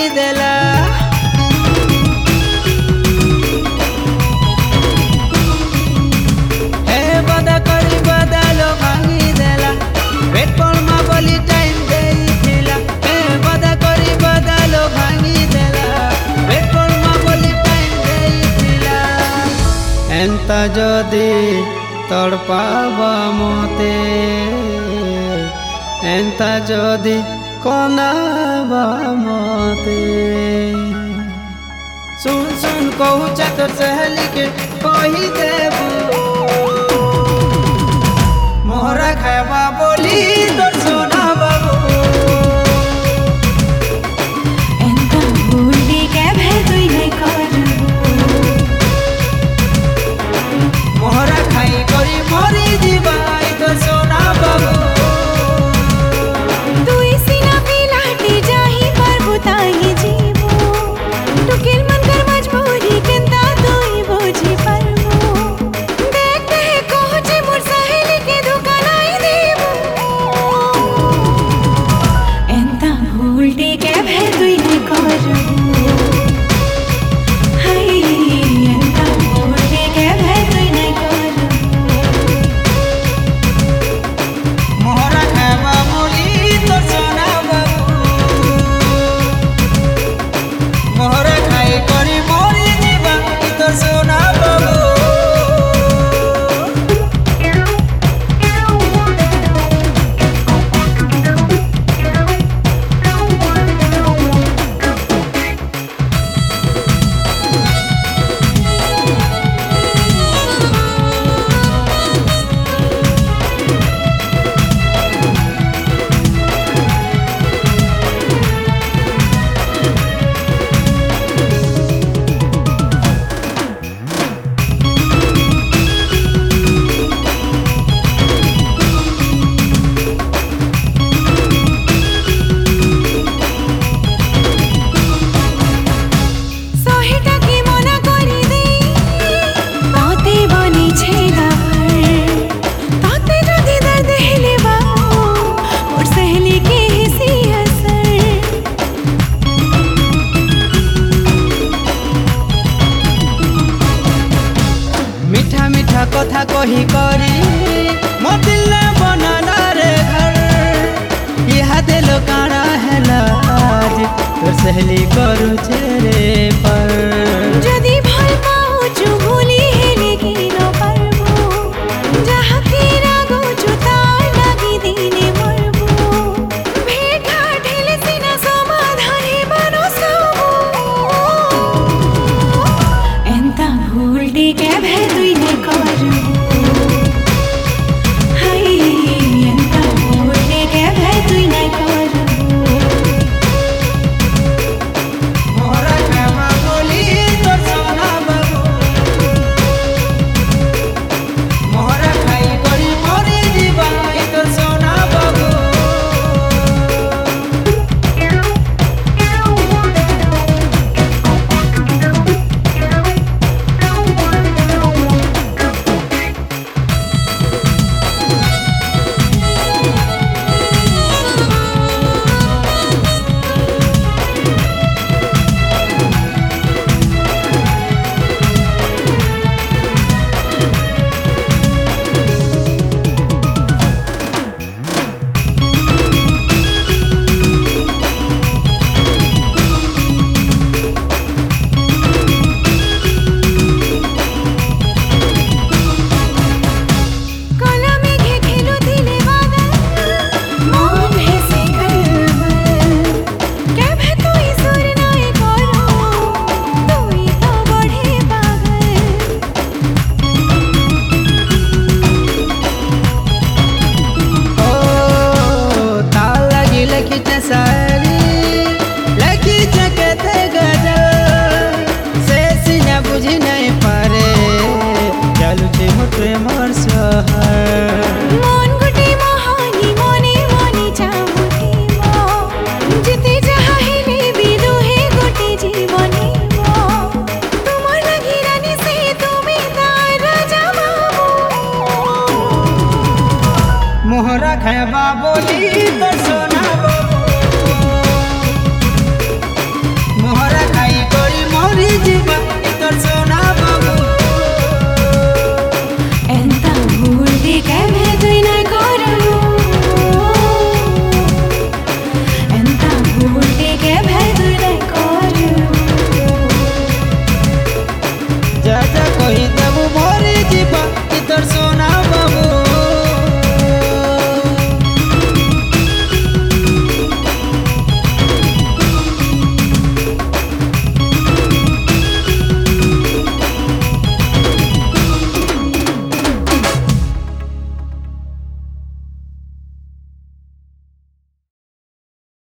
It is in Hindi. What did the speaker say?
भांगी देला। हे बदा करी बदालो भांगी देला। पेट्रोल मा बोली टाइम देइथिला। हे बदा करी बदालो भांगी देला। पेट्रोल मा बोली टाइम देइथिला। एंता जदी तड़पावा मोते एंता जदी कोनावा मोते। सुन सुन कहू तोर सहेली के कही देबू मोहरा खावा बोली तोर सोना बाबू। एंता भूली के भेदुई नहीं करबू मोहरा खाई करी मरी जीवाई तोर सोना बाबू। मीठा मीठा कथा कही करी मोर दिल ने बनाना रे घर। यह दिल काना है लाज तोर सहेली करू छे रे पर।